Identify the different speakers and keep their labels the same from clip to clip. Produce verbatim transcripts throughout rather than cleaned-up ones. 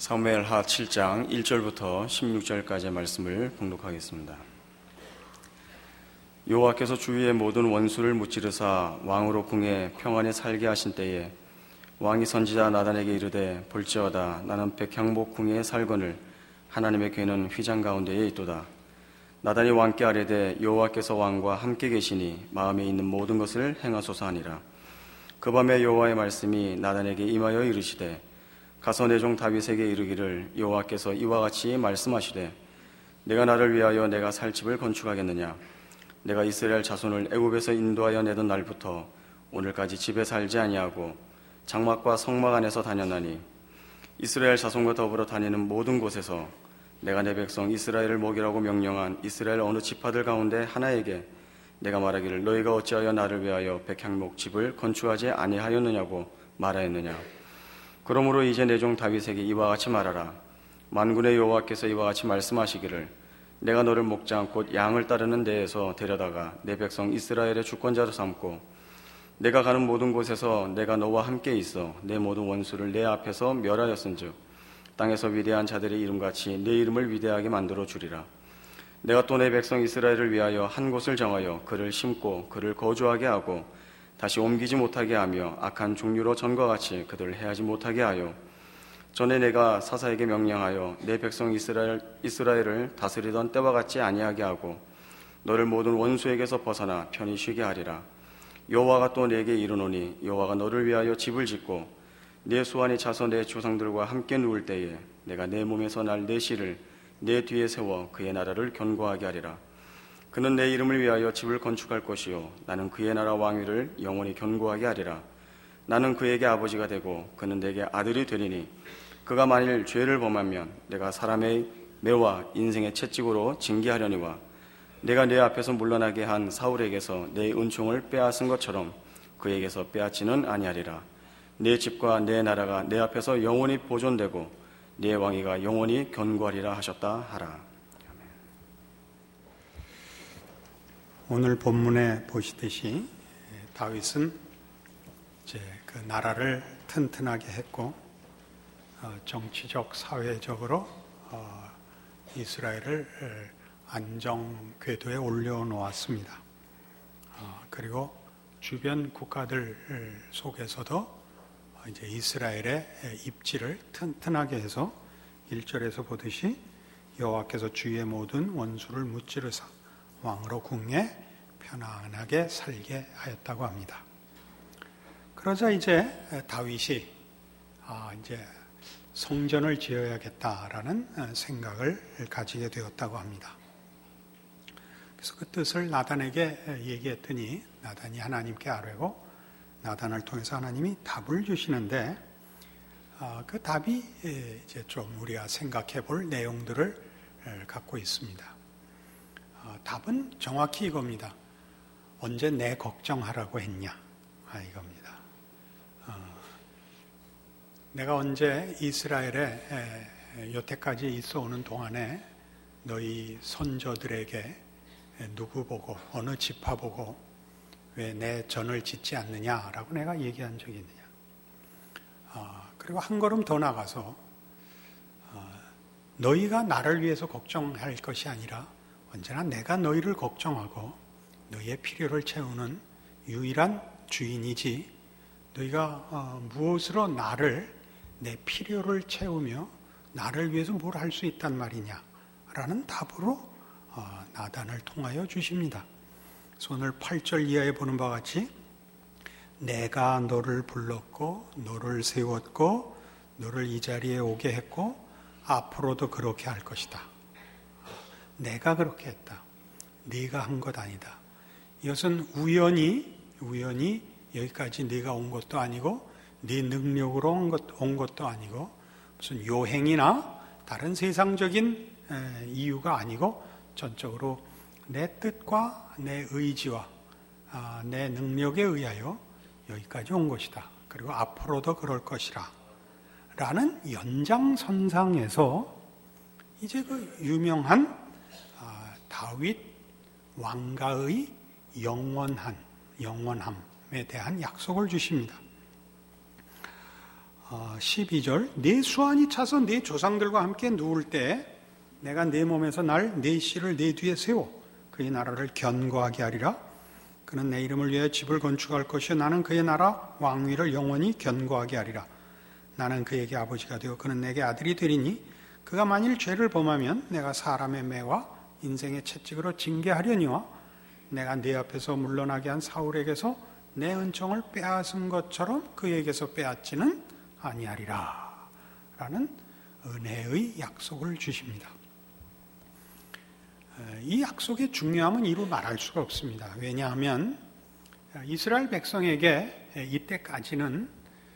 Speaker 1: 사무엘하 칠 장 일 절부터 십육 절까지의 말씀을 봉독하겠습니다. 여호와께서 주위의 모든 원수를 무찌르사 왕으로 궁에 평안히 살게 하신 때에 왕이 선지자 나단에게 이르되 볼지어다 나는 백향목 궁에 살거늘 하나님의 궤는 휘장 가운데에 있도다. 나단이 왕께 아뢰되 여호와께서 왕과 함께 계시니 마음에 있는 모든 것을 행하소서 하니라. 그 밤에 여호와의 말씀이 나단에게 임하여 이르시되 가서 내 종 다윗에게 이르기를 여호와께서 이와 같이 말씀하시되 내가 나를 위하여 내가 살 집을 건축하겠느냐. 내가 이스라엘 자손을 애굽에서 인도하여 내던 날부터 오늘까지 집에 살지 아니하고 장막과 성막 안에서 다녔나니 이스라엘 자손과 더불어 다니는 모든 곳에서 내가 내 백성 이스라엘을 먹이라고 명령한 이스라엘 어느 지파들 가운데 하나에게 내가 말하기를 너희가 어찌하여 나를 위하여 백향목 집을 건축하지 아니하였느냐고 말하였느냐. 그러므로 이제 내 종 다윗에게 이와 같이 말하라. 만군의 여호와께서 이와 같이 말씀하시기를 내가 너를 목장 곧 양을 따르는 데에서 데려다가 내 백성 이스라엘의 주권자로 삼고 내가 가는 모든 곳에서 내가 너와 함께 있어 내 모든 원수를 내 앞에서 멸하였은즉 땅에서 위대한 자들의 이름같이 내 이름을 위대하게 만들어 주리라. 내가 또 내 백성 이스라엘을 위하여 한 곳을 정하여 그를 심고 그를 거주하게 하고 다시 옮기지 못하게 하며 악한 종류로 전과 같이 그들을 해하지 못하게 하여 전에 내가 사사에게 명령하여 내 백성 이스라엘, 이스라엘을 다스리던 때와 같이 아니하게 하고 너를 모든 원수에게서 벗어나 편히 쉬게 하리라. 여호와가 또 내게 이르노니 여호와가 너를 위하여 집을 짓고 내 수완이 차서 내 조상들과 함께 누울 때에 내가 내 몸에서 날 내 씨를 내 뒤에 세워 그의 나라를 견고하게 하리라. 그는 내 이름을 위하여 집을 건축할 것이요 나는 그의 나라 왕위를 영원히 견고하게 하리라. 나는 그에게 아버지가 되고 그는 내게 아들이 되리니 그가 만일 죄를 범하면 내가 사람의 매와 인생의 채찍으로 징계하려니와 내가 내 앞에서 물러나게 한 사울에게서 내 은총을 빼앗은 것처럼 그에게서 빼앗지는 아니하리라. 내 집과 내 나라가 내 앞에서 영원히 보존되고 내 왕위가 영원히 견고하리라 하셨다 하라.
Speaker 2: 오늘 본문에 보시듯이 다윗은 이제 그 나라를 튼튼하게 했고 정치적, 사회적으로 이스라엘을 안정 궤도에 올려놓았습니다. 그리고 주변 국가들 속에서도 이제 이스라엘의 입지를 튼튼하게 해서 일 절에서 보듯이 여호와께서 주의 모든 원수를 무찌르사 왕으로 궁에 편안하게 살게 하였다고 합니다. 그러자 이제 다윗이 아 이제 성전을 지어야겠다라는 생각을 가지게 되었다고 합니다. 그래서 그 뜻을 나단에게 얘기했더니 나단이 하나님께 아뢰고 나단을 통해서 하나님이 답을 주시는데 아, 그 답이 이제 좀 우리가 생각해 볼 내용들을 갖고 있습니다. 어, 답은 정확히 이겁니다. 언제 내 걱정하라고 했냐? 아, 이겁니다. 어, 내가 언제 이스라엘에 에, 여태까지 있어 오는 동안에 너희 선조들에게 누구 보고 어느 지파 보고 왜 내 전을 짓지 않느냐라고 내가 얘기한 적이 있느냐? 어, 그리고 한 걸음 더 나가서 어, 너희가 나를 위해서 걱정할 것이 아니라 언제나 내가 너희를 걱정하고 너희의 필요를 채우는 유일한 주인이지 너희가 어, 무엇으로 나를 내 필요를 채우며 나를 위해서 뭘 할 수 있단 말이냐 라는 답으로 어, 나단을 통하여 주십니다. 그래서 오늘 팔 절 이하에 보는 바와 같이 내가 너를 불렀고 너를 세웠고 너를 이 자리에 오게 했고 앞으로도 그렇게 할 것이다. 내가 그렇게 했다. 네가 한 것 아니다. 이것은 우연히 우연히 여기까지 네가 온 것도 아니고 네 능력으로 온, 것, 온 것도 아니고 무슨 요행이나 다른 세상적인 에, 이유가 아니고 전적으로 내 뜻과 내 의지와 아, 내 능력에 의하여 여기까지 온 것이다. 그리고 앞으로도 그럴 것이라 라는 연장선상에서 이제 그 유명한 다윗 왕가의 영원한 영원함에 대한 약속을 주십니다. 십이 절, 내 수완이 차서 내 조상들과 함께 누울 때 내가 내 몸에서 날 내 씨를 내 뒤에 세워 그의 나라를 견고하게 하리라. 그는 내 이름을 위하여 집을 건축할 것이요 나는 그의 나라 왕위를 영원히 견고하게 하리라. 나는 그에게 아버지가 되어 그는 내게 아들이 되리니 그가 만일 죄를 범하면 내가 사람의 매와 인생의 채찍으로 징계하려니와 내가 내 앞에서 물러나게 한 사울에게서 내 은총을 빼앗은 것처럼 그에게서 빼앗지는 아니하리라 라는 은혜의 약속을 주십니다. 이 약속의 중요함은 이루 말할 수가 없습니다. 왜냐하면 이스라엘 백성에게 이때까지는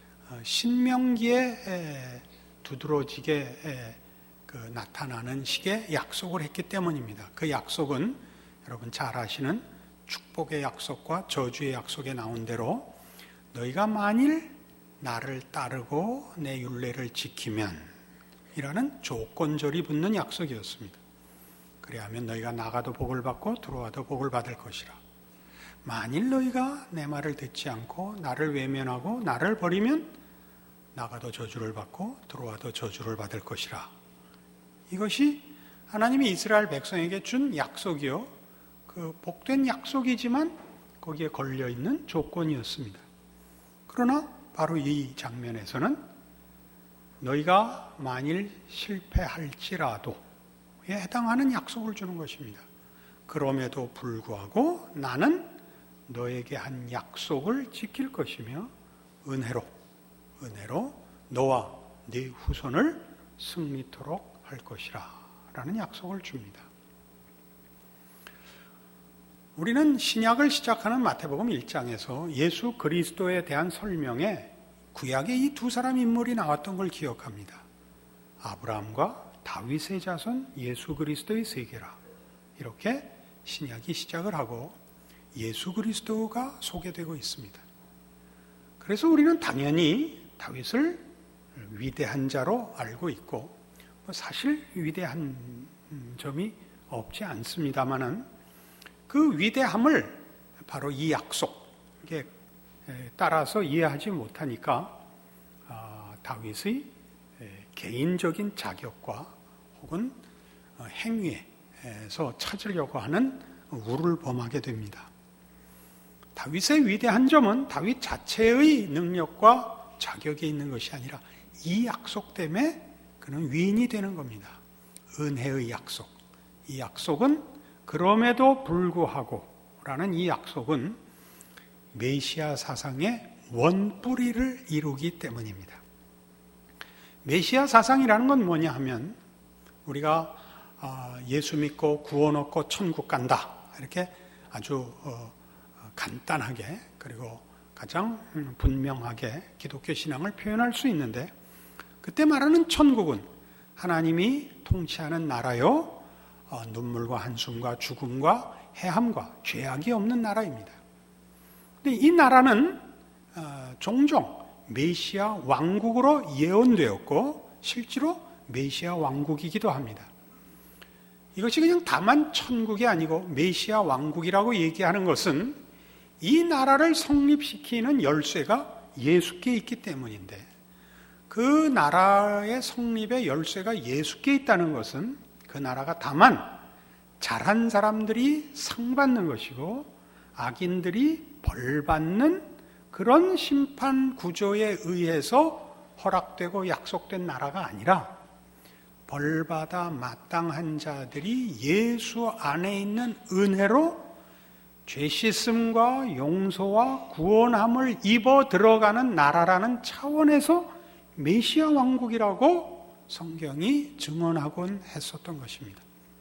Speaker 2: 신명기에 두드러지게 나타나는 식의 약속을 했기 때문입니다. 그 약속은 여러분 잘 아시는 축복의 약속과 저주의 약속에 나온 대로 너희가 만일 나를 따르고 내 율례를 지키면 이라는 조건절이 붙는 약속이었습니다. 그래야하면 너희가 나가도 복을 받고 들어와도 복을 받을 것이라. 만일 너희가 내 말을 듣지 않고 나를 외면하고 나를 버리면 나가도 저주를 받고 들어와도 저주를 받을 것이라. 이것이 하나님이 이스라엘 백성에게 준 약속이요, 그 복된 약속이지만 거기에 걸려있는 조건이었습니다. 그러나 바로 이 장면에서는 너희가 만일 실패할지라도에 해당하는 약속을 주는 것입니다. 그럼에도 불구하고 나는 너에게 한 약속을 지킬 것이며 은혜로 은혜로 너와 네 후손을 승리토록 할 것이라 라는 약속을 줍니다. 우리는 신약을 시작하는 마태복음 일 장에서 예수 그리스도에 대한 설명에 구약에 이 두 사람 인물이 나왔던 걸 기억합니다. 아브라함과 다윗의 자손 예수 그리스도의 세계라. 이렇게 신약이 시작을 하고 예수 그리스도가 소개되고 있습니다. 그래서 우리는 당연히 다윗을 위대한 자로 알고 있고 사실 위대한 점이 없지 않습니다만은 그 위대함을 바로 이 약속에 따라서 이해하지 못하니까 다윗의 개인적인 자격과 혹은 행위에서 찾으려고 하는 우를 범하게 됩니다. 다윗의 위대한 점은 다윗 자체의 능력과 자격에 있는 것이 아니라 이 약속 때문에 그는 위인이 되는 겁니다. 은혜의 약속. 이 약속은 그럼에도 불구하고 라는 이 약속은 메시아 사상의 원뿌리를 이루기 때문입니다. 메시아 사상이라는 건 뭐냐 하면 우리가 예수 믿고 구원 얻고 천국 간다 이렇게 아주 간단하게 그리고 가장 분명하게 기독교 신앙을 표현할 수 있는데 그때 말하는 천국은 하나님이 통치하는 나라요 눈물과 한숨과 죽음과 해함과 죄악이 없는 나라입니다. 근데 이 나라는 종종 메시아 왕국으로 예언되었고 실제로 메시아 왕국이기도 합니다. 이것이 그냥 다만 천국이 아니고 메시아 왕국이라고 얘기하는 것은 이 나라를 성립시키는 열쇠가 예수께 있기 때문인데 그 나라의 성립의 열쇠가 예수께 있다는 것은 그 나라가 다만 잘한 사람들이 상 받는 것이고 악인들이 벌 받는 그런 심판 구조에 의해서 허락되고 약속된 나라가 아니라 벌받아 마땅한 자들이 예수 안에 있는 은혜로 죄 씻음과 용서와 구원함을 입어 들어가는 나라라는 차원에서 메시아 왕국이라고 성경이 증언하곤 했었던 것입니다.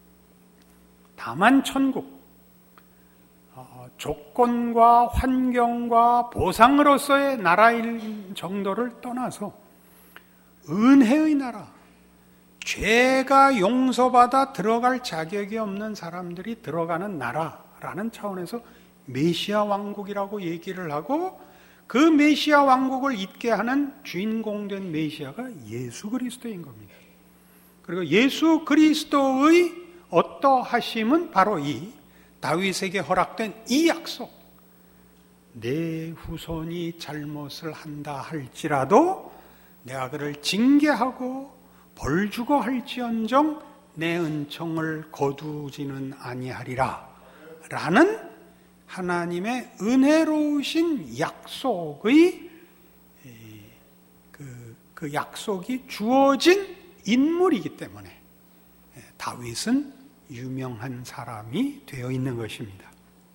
Speaker 2: 다만 천국, 어, 조건과 환경과 보상으로서의 나라일 정도를 떠나서 은혜의 나라, 죄가 용서받아 들어갈 자격이 없는 사람들이 들어가는 나라라는 차원에서 메시아 왕국이라고 얘기를 하고 그 메시아 왕국을 잇게 하는 주인공된 메시아가 예수 그리스도인 겁니다. 그리고 예수 그리스도의 어떠하심은 바로 이 다윗에게 허락된 이 약속. 내 후손이 잘못을 한다 할지라도 내가 그를 징계하고 벌 주고 할지언정 내 은총을 거두지는 아니하리라 라는 하나님의 은혜로우신 약속의 그, 그 약속이 주어진 인물이기 때문에 다윗은 유명한 사람이 되어 있는 것입니다.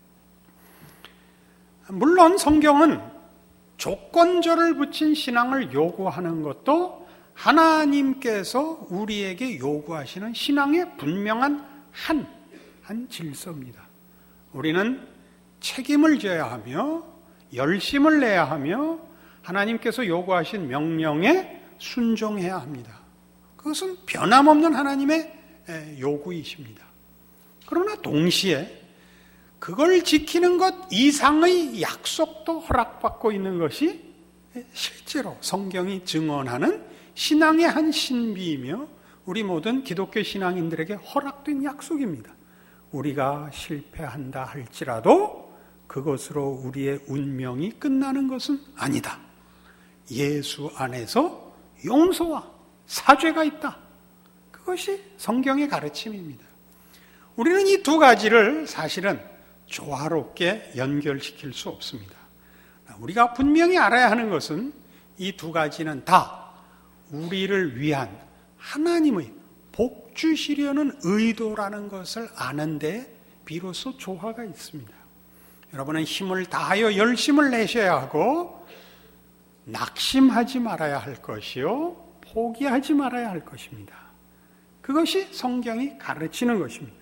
Speaker 2: 물론 성경은 조건절을 붙인 신앙을 요구하는 것도 하나님께서 우리에게 요구하시는 신앙의 분명한 한, 한 질서입니다. 우리는 책임을 져야 하며 열심을 내야 하며 하나님께서 요구하신 명령에 순종해야 합니다. 그것은 변함없는 하나님의 요구이십니다. 그러나 동시에 그걸 지키는 것 이상의 약속도 허락받고 있는 것이 실제로 성경이 증언하는 신앙의 한 신비이며 우리 모든 기독교 신앙인들에게 허락된 약속입니다. 우리가 실패한다 할지라도 그것으로 우리의 운명이 끝나는 것은 아니다. 예수 안에서 용서와 사죄가 있다. 그것이 성경의 가르침입니다. 우리는 이 두 가지를 사실은 조화롭게 연결시킬 수 없습니다. 우리가 분명히 알아야 하는 것은 이 두 가지는 다 우리를 위한 하나님의 복 주시려는 의도라는 것을 아는데 비로소 조화가 있습니다. 여러분은 힘을 다하여 열심을 내셔야 하고 낙심하지 말아야 할 것이요 포기하지 말아야 할 것입니다. 그것이 성경이 가르치는 것입니다.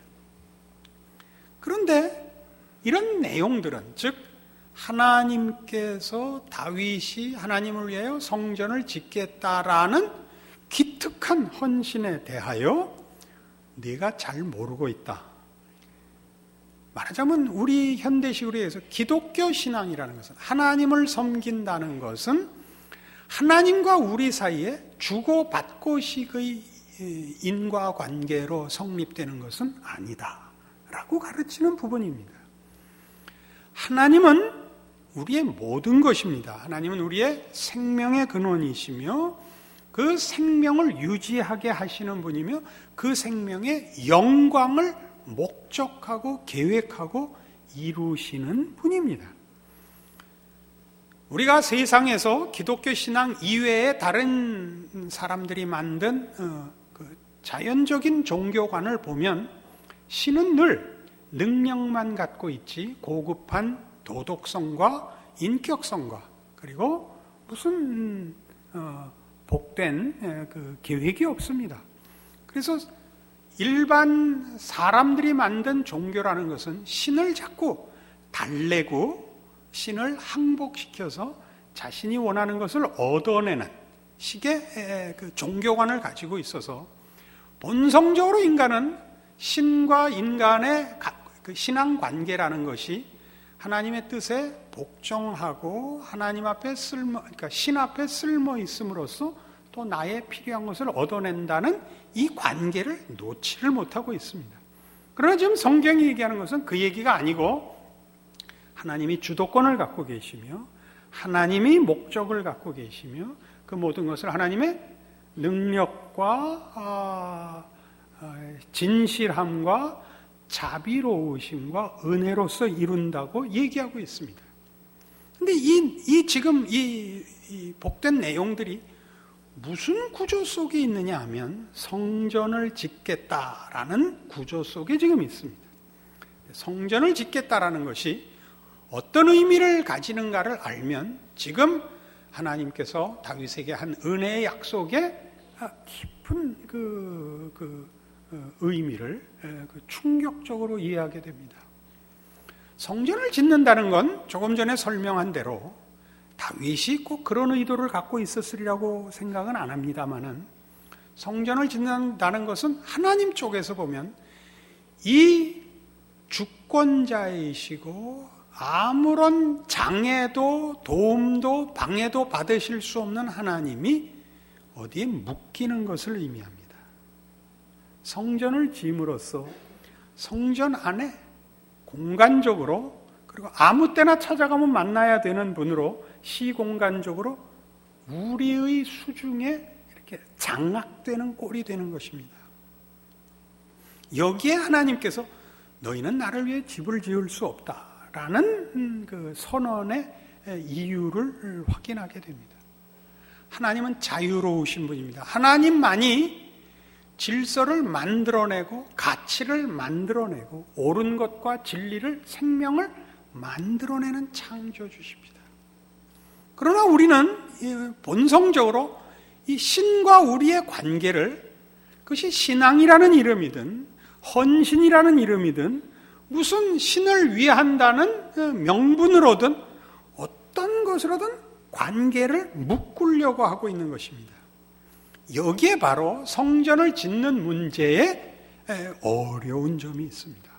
Speaker 2: 그런데 이런 내용들은 즉 하나님께서 다윗이 하나님을 위하여 성전을 짓겠다라는 기특한 헌신에 대하여 네가 잘 모르고 있다. 말하자면 우리 현대식으로 해서 기독교 신앙이라는 것은 하나님을 섬긴다는 것은 하나님과 우리 사이에 주고받고식의 인과관계로 성립되는 것은 아니다 라고 가르치는 부분입니다. 하나님은 우리의 모든 것입니다. 하나님은 우리의 생명의 근원이시며 그 생명을 유지하게 하시는 분이며 그 생명의 영광을 목적하고 계획하고 이루시는 분입니다. 우리가 세상에서 기독교 신앙 이외에 다른 사람들이 만든 어, 그 자연적인 종교관을 보면 신은 늘 능력만 갖고 있지 고급한 도덕성과 인격성과 그리고 무슨 어, 복된 그 계획이 없습니다. 그래서 일반 사람들이 만든 종교라는 것은 신을 자꾸 달래고 신을 항복시켜서 자신이 원하는 것을 얻어내는 식의 그 종교관을 가지고 있어서 본성적으로 인간은 신과 인간의 그 신앙 관계라는 것이 하나님의 뜻에 복종하고 하나님 앞에 쓸모, 그러니까 신 앞에 쓸모 있음으로써 또 나의 필요한 것을 얻어낸다는 이 관계를 놓지를 못하고 있습니다. 그러나 지금 성경이 얘기하는 것은 그 얘기가 아니고 하나님이 주도권을 갖고 계시며 하나님이 목적을 갖고 계시며 그 모든 것을 하나님의 능력과 진실함과 자비로우심과 은혜로서 이룬다고 얘기하고 있습니다. 근데 이, 이 지금 이, 이 복된 내용들이 무슨 구조 속에 있느냐 하면 성전을 짓겠다라는 구조 속에 지금 있습니다. 성전을 짓겠다라는 것이 어떤 의미를 가지는가를 알면 지금 하나님께서 다윗에게 한 은혜의 약속에 깊은 그, 그 의미를 충격적으로 이해하게 됩니다. 성전을 짓는다는 건 조금 전에 설명한 대로 다윗이 꼭 그런 의도를 갖고 있었으리라고 생각은 안 합니다만은 성전을 짓는다는 것은 하나님 쪽에서 보면 이 주권자이시고 아무런 장애도 도움도 방해도 받으실 수 없는 하나님이 어디에 묶이는 것을 의미합니다. 성전을 지음으로써 성전 안에 공간적으로 그리고 아무 때나 찾아가면 만나야 되는 분으로 시공간적으로 우리의 수중에 이렇게 장악되는 꼴이 되는 것입니다. 여기에 하나님께서 너희는 나를 위해 집을 지을 수 없다라는 그 선언의 이유를 확인하게 됩니다. 하나님은 자유로우신 분입니다. 하나님만이 질서를 만들어내고 가치를 만들어내고 옳은 것과 진리를, 생명을 만들어내는 창조주십니다. 그러나 우리는 본성적으로 이 신과 우리의 관계를, 그것이 신앙이라는 이름이든 헌신이라는 이름이든 무슨 신을 위한다는 명분으로든 어떤 것으로든 관계를 묶으려고 하고 있는 것입니다. 여기에 바로 성전을 짓는 문제에 어려운 점이 있습니다.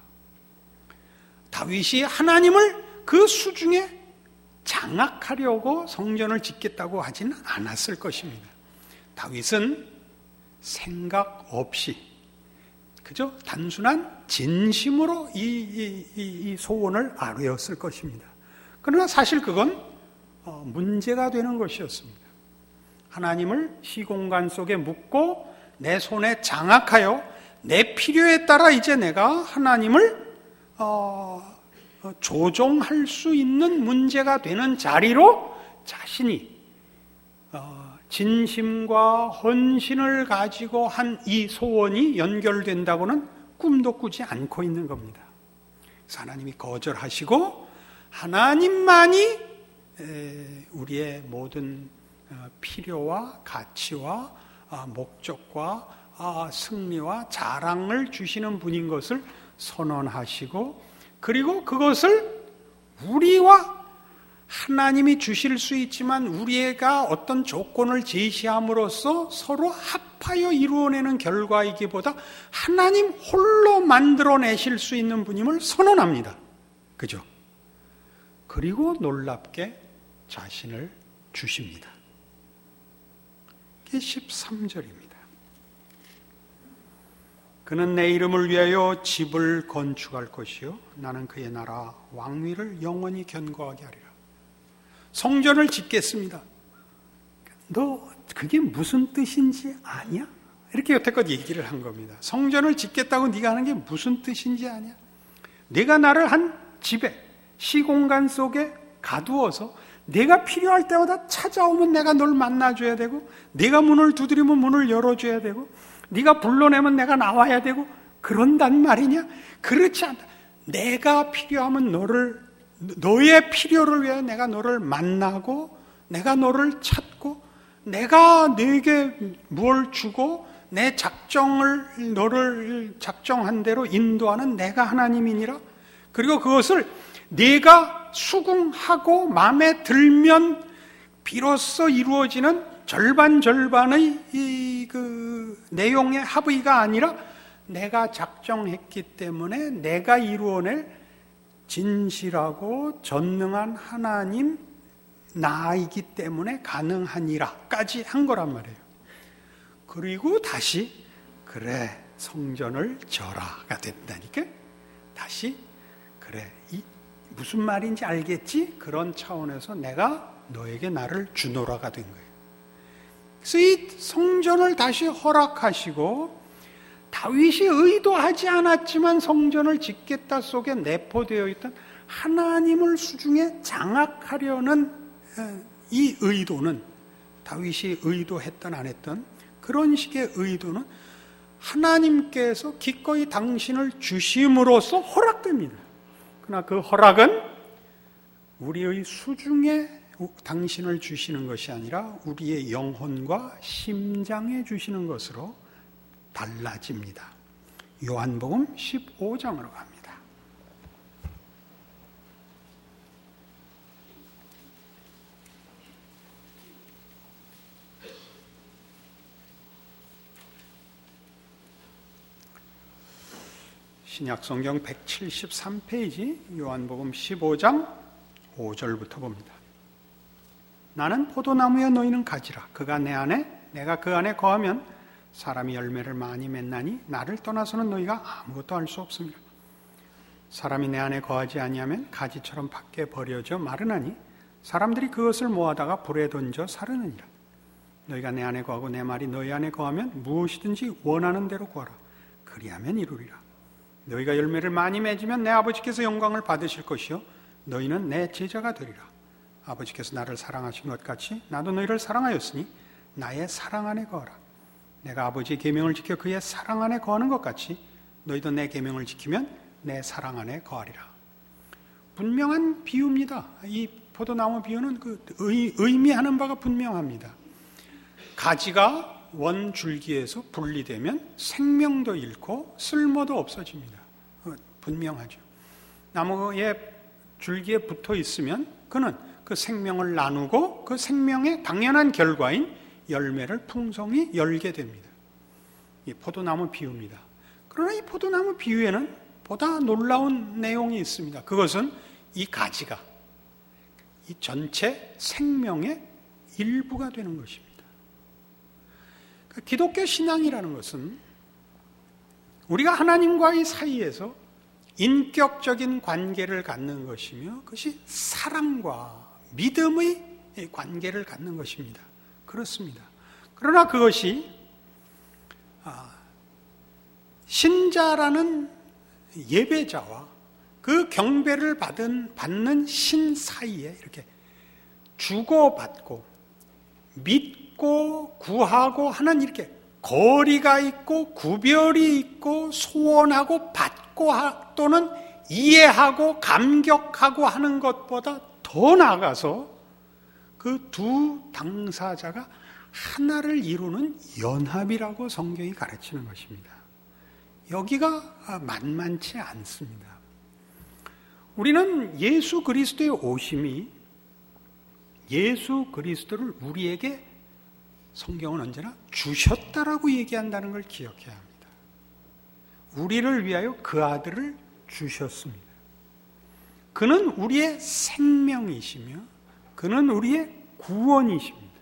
Speaker 2: 다윗이 하나님을 그 수중에 장악하려고 성전을 짓겠다고 하지는 않았을 것입니다. 다윗은 생각 없이 그저 단순한 진심으로 이, 이, 이, 이 소원을 아뢰었을 것입니다. 그러나 사실 그건 문제가 되는 것이었습니다. 하나님을 시공간 속에 묻고 내 손에 장악하여 내 필요에 따라 이제 내가 하나님을 어, 조종할 수 있는 문제가 되는 자리로 자신이 어, 진심과 헌신을 가지고 한 이 소원이 연결된다고는 꿈도 꾸지 않고 있는 겁니다. 그래서 하나님이 거절하시고 하나님만이 우리의 모든 필요와 가치와 목적과 승리와 자랑을 주시는 분인 것을 선언하시고, 그리고 그것을 우리와 하나님이 주실 수 있지만 우리가 어떤 조건을 제시함으로써 서로 합하여 이루어내는 결과이기보다 하나님 홀로 만들어내실 수 있는 분임을 선언합니다. 그죠? 그리고 놀랍게 자신을 주십니다. 이게 십삼 절입니다. 그는 내 이름을 위하여 집을 건축할 것이요 나는 그의 나라 왕위를 영원히 견고하게 하리라. 성전을 짓겠습니다. 너 그게 무슨 뜻인지 아냐? 이렇게 여태껏 얘기를 한 겁니다. 성전을 짓겠다고 네가 하는 게 무슨 뜻인지 아냐? 네가 나를 한 집에, 시공간 속에 가두어서 내가 필요할 때마다 찾아오면 내가 널 만나줘야 되고, 네가 문을 두드리면 문을 열어줘야 되고, 네가 불러내면 내가 나와야 되고, 그런단 말이냐? 그렇지 않다. 내가 필요하면 너를, 너의 필요를 위해 내가 너를 만나고, 내가 너를 찾고, 내가 네게 뭘 주고 내 작정을, 너를 작정한 대로 인도하는 내가 하나님이니라. 그리고 그것을 네가 수긍하고 마음에 들면 비로소 이루어지는 절반 절반의 이 그 내용의 합의가 아니라 내가 작정했기 때문에 내가 이루어낼 진실하고 전능한 하나님 나이기 때문에 가능하니라까지 한 거란 말이에요. 그리고 다시 그래 성전을 져라가 됐다니까. 다시 그래 이 무슨 말인지 알겠지? 그런 차원에서 내가 너에게 나를 주노라가 된 거예요. 그래서 이 성전을 다시 허락하시고 다윗이 의도하지 않았지만 성전을 짓겠다 속에 내포되어 있던 하나님을 수중에 장악하려는 이 의도는, 다윗이 의도했던 안 했던 그런 식의 의도는 하나님께서 기꺼이 당신을 주심으로써 허락됩니다. 그러나 그 허락은 우리의 수중에 당신을 주시는 것이 아니라 우리의 영혼과 심장에 주시는 것으로 달라집니다. 요한복음 십오 장으로 갑니다. 신약성경 백칠십삼 페이지 요한복음 십오 장 오 절부터 봅니다. 나는 포도나무여 너희는 가지라. 그가 내 안에 내가 그 안에 거하면 사람이 열매를 많이 맺나니 나를 떠나서는 너희가 아무것도 할 수 없습니다. 사람이 내 안에 거하지 아니하면 가지처럼 밖에 버려져 마르나니 사람들이 그것을 모아다가 불에 던져 사르느니라. 너희가 내 안에 거하고 내 말이 너희 안에 거하면 무엇이든지 원하는 대로 구하라. 그리하면 이루리라. 너희가 열매를 많이 맺으면 내 아버지께서 영광을 받으실 것이요 너희는 내 제자가 되리라. 아버지께서 나를 사랑하신 것 같이 나도 너희를 사랑하였으니 나의 사랑 안에 거하라. 내가 아버지의 계명을 지켜 그의 사랑 안에 거하는 것 같이 너희도 내 계명을 지키면 내 사랑 안에 거하리라. 분명한 비유입니다. 이 포도나무 비유는 그 의, 의미하는 바가 분명합니다. 가지가 원 줄기에서 분리되면 생명도 잃고 쓸모도 없어집니다. 분명하죠. 나무의 줄기에 붙어 있으면 그는 그 생명을 나누고 그 생명의 당연한 결과인 열매를 풍성히 열게 됩니다. 이 포도나무 비유입니다. 그러나 이 포도나무 비유에는 보다 놀라운 내용이 있습니다. 그것은 이 가지가 이 전체 생명의 일부가 되는 것입니다. 기독교 신앙이라는 것은 우리가 하나님과의 사이에서 인격적인 관계를 갖는 것이며 그것이 사랑과 믿음의 관계를 갖는 것입니다. 그렇습니다. 그러나 그것이 신자라는 예배자와 그 경배를 받은, 받는 신 사이에 이렇게 주고받고 믿고 구하고 하는 이렇게 거리가 있고 구별이 있고 소원하고 받고 또는 이해하고 감격하고 하는 것보다 더 나아가서 그 두 당사자가 하나를 이루는 연합이라고 성경이 가르치는 것입니다. 여기가 만만치 않습니다. 우리는 예수 그리스도의 오심이 예수 그리스도를 우리에게 성경은 언제나 주셨다라고 얘기한다는 걸 기억해야 합니다. 우리를 위하여 그 아들을 주셨습니다. 그는 우리의 생명이시며 그는 우리의 구원이십니다.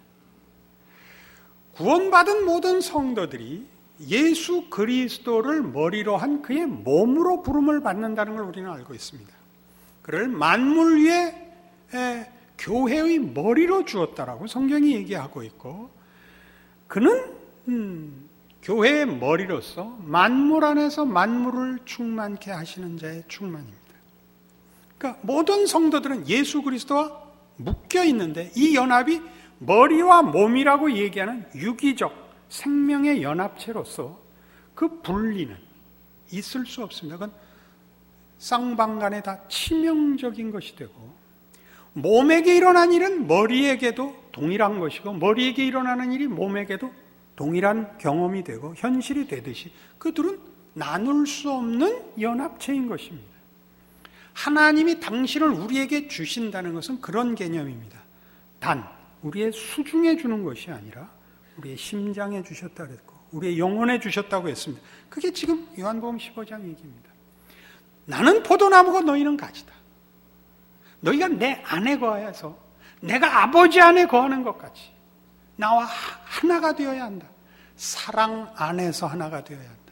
Speaker 2: 구원받은 모든 성도들이 예수 그리스도를 머리로 한 그의 몸으로 부름을 받는다는 걸 우리는 알고 있습니다. 그를 만물 위에 에, 교회의 머리로 주었다라고 성경이 얘기하고 있고 그는 음, 교회의 머리로서 만물 안에서 만물을 충만케 하시는 자의 충만입니다. 그러니까 모든 성도들은 예수 그리스도와 묶여 있는데 이 연합이 머리와 몸이라고 얘기하는 유기적 생명의 연합체로서 그 분리는 있을 수 없습니다. 그건 쌍방간에 다 치명적인 것이 되고 몸에게 일어난 일은 머리에게도 동일한 것이고 머리에게 일어나는 일이 몸에게도 동일한 경험이 되고 현실이 되듯이 그들은 나눌 수 없는 연합체인 것입니다. 하나님이 당신을 우리에게 주신다는 것은 그런 개념입니다. 단 우리의 수중에 주는 것이 아니라 우리의 심장에 주셨다고 했고 우리의 영혼에 주셨다고 했습니다. 그게 지금 요한복음 십오 장 얘기입니다. 나는 포도나무고 너희는 가지다. 너희가 내 안에 거하여서 내가 아버지 안에 거하는 것 같이 나와 하나가 되어야 한다. 사랑 안에서 하나가 되어야 한다.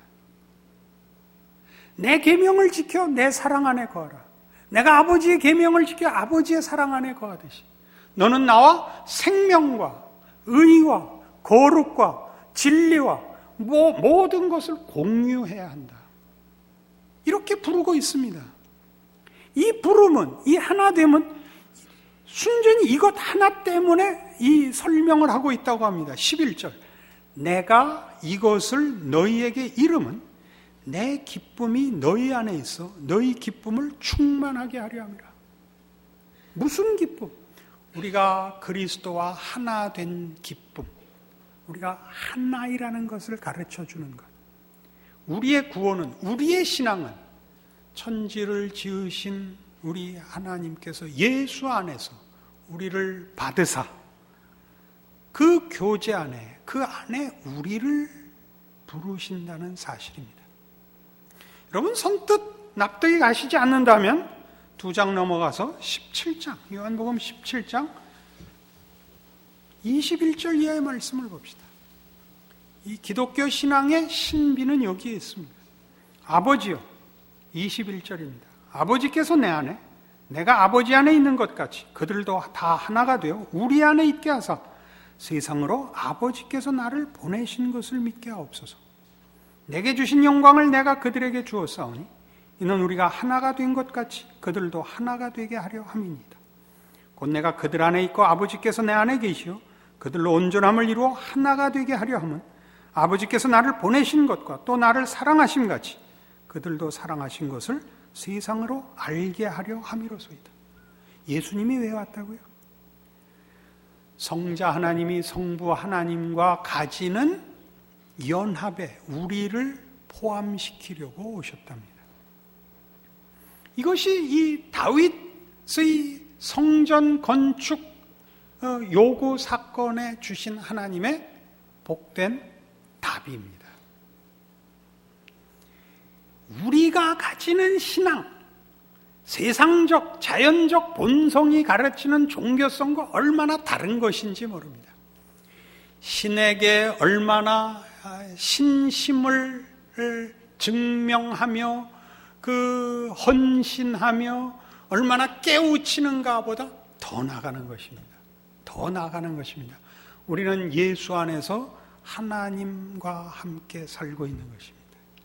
Speaker 2: 내 계명을 지켜 내 사랑 안에 거하라. 내가 아버지의 계명을 지켜 아버지의 사랑 안에 거하듯이 너는 나와 생명과 의와 거룩과 진리와 뭐, 모든 것을 공유해야 한다. 이렇게 부르고 있습니다. 이 부름은, 이 하나됨은 순전히 이것 하나 때문에 이 설명을 하고 있다고 합니다. 십일 절 내가 이것을 너희에게 이름은 내 기쁨이 너희 안에 있어 너희 기쁨을 충만하게 하려 함이라. 무슨 기쁨? 우리가 그리스도와 하나 된 기쁨, 우리가 하나이라는 것을 가르쳐주는 것. 우리의 구원은, 우리의 신앙은 천지를 지으신 우리 하나님께서 예수 안에서 우리를 받으사 그 교제 안에, 그 안에 우리를 부르신다는 사실입니다. 여러분 선뜻 납득이 가시지 않는다면 두 장 넘어가서 십칠 장, 요한복음 십칠 장 이십일 절 이하의 말씀을 봅시다. 이 기독교 신앙의 신비는 여기에 있습니다. 아버지요, 이십일 절입니다. 아버지께서 내 안에, 내가 아버지 안에 있는 것 같이 그들도 다 하나가 되어 우리 안에 있게 하사 세상으로 아버지께서 나를 보내신 것을 믿게 하옵소서. 내게 주신 영광을 내가 그들에게 주었사오니 이는 우리가 하나가 된 것 같이 그들도 하나가 되게 하려 함이니이다. 곧 내가 그들 안에 있고 아버지께서 내 안에 계시오 그들로 온전함을 이루어 하나가 되게 하려 함은 아버지께서 나를 보내신 것과 또 나를 사랑하심 같이 그들도 사랑하신 것을 세상으로 알게 하려 함이로소이다. 예수님이 왜 왔다고요? 성자 하나님이 성부 하나님과 가지는 연합에 우리를 포함시키려고 오셨답니다. 이것이 이 다윗의 성전 건축 요구 사건에 주신 하나님의 복된 답입니다. 우리가 가지는 신앙, 세상적, 자연적 본성이 가르치는 종교성과 얼마나 다른 것인지 모릅니다. 신에게 얼마나 신심을 증명하며 그 헌신하며 얼마나 깨우치는가 보다 더 나아가는 것입니다. 더 나아가는 것입니다. 우리는 예수 안에서 하나님과 함께 살고 있는 것입니다.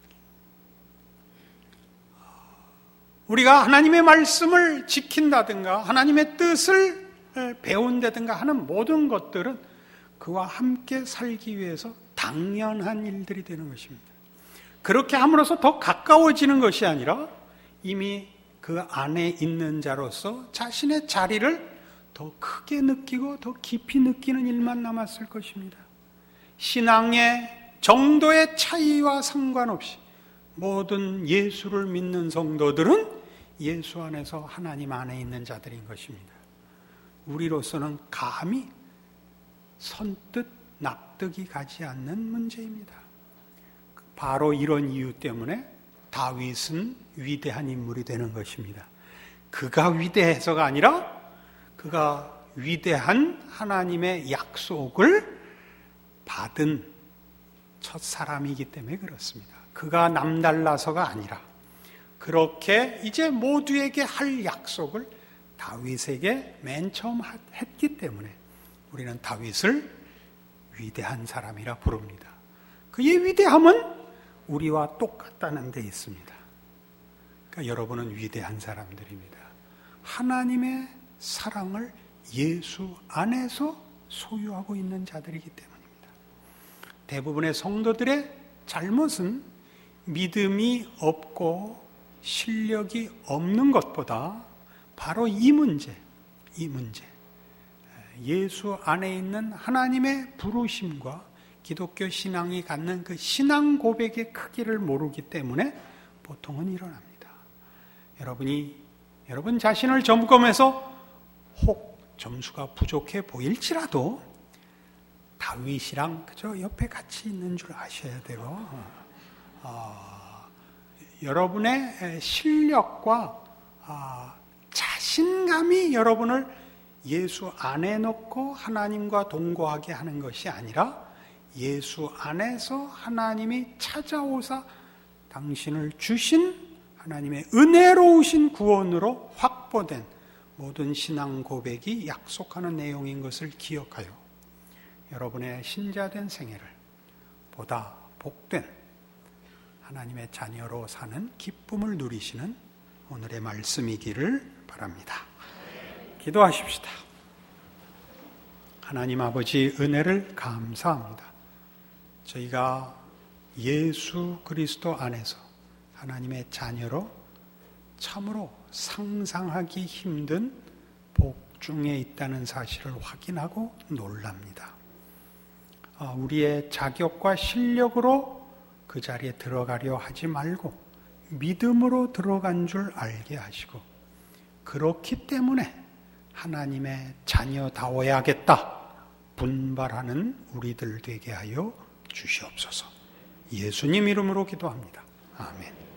Speaker 2: 우리가 하나님의 말씀을 지킨다든가 하나님의 뜻을 배운다든가 하는 모든 것들은 그와 함께 살기 위해서 당연한 일들이 되는 것입니다. 그렇게 함으로써 더 가까워지는 것이 아니라 이미 그 안에 있는 자로서 자신의 자리를 더 크게 느끼고 더 깊이 느끼는 일만 남았을 것입니다. 신앙의 정도의 차이와 상관없이 모든 예수를 믿는 성도들은 예수 안에서 하나님 안에 있는 자들인 것입니다. 우리로서는 감히 선뜻 납득이 가지 않는 문제입니다. 바로 이런 이유 때문에 다윗은 위대한 인물이 되는 것입니다. 그가 위대해서가 아니라 그가 위대한 하나님의 약속을 받은 첫 사람이기 때문에 그렇습니다. 그가 남달라서가 아니라 그렇게 이제 모두에게 할 약속을 다윗에게 맨 처음 했기 때문에 우리는 다윗을 위대한 사람이라 부릅니다. 그의 위대함은 우리와 똑같다는 데 있습니다. 그러니까 여러분은 위대한 사람들입니다. 하나님의 사랑을 예수 안에서 소유하고 있는 자들이기 때문입니다. 대부분의 성도들의 잘못은 믿음이 없고 실력이 없는 것보다 바로 이 문제, 이 문제, 예수 안에 있는 하나님의 부르심과 기독교 신앙이 갖는 그 신앙 고백의 크기를 모르기 때문에 보통은 일어납니다. 여러분이 여러분 자신을 점검해서 혹 점수가 부족해 보일지라도 다윗이랑 그저 옆에 같이 있는 줄 아셔야 되고 어, 여러분의 실력과 어, 자신감이 여러분을 예수 안에 놓고 하나님과 동거하게 하는 것이 아니라 예수 안에서 하나님이 찾아오사 당신을 주신 하나님의 은혜로우신 구원으로 확보된 모든 신앙 고백이 약속하는 내용인 것을 기억하여 여러분의 신자된 생애를 보다 복된 하나님의 자녀로 사는 기쁨을 누리시는 오늘의 말씀이기를 바랍니다. 기도하십시다. 하나님 아버지 은혜를 감사합니다. 저희가 예수 그리스도 안에서 하나님의 자녀로 참으로 상상하기 힘든 복 중에 있다는 사실을 확인하고 놀랍니다. 우리의 자격과 실력으로 그 자리에 들어가려 하지 말고 믿음으로 들어간 줄 알게 하시고 그렇기 때문에 하나님의 자녀다워야겠다 분발하는 우리들 되게 하여 주시옵소서. 예수님 이름으로 기도합니다. 아멘.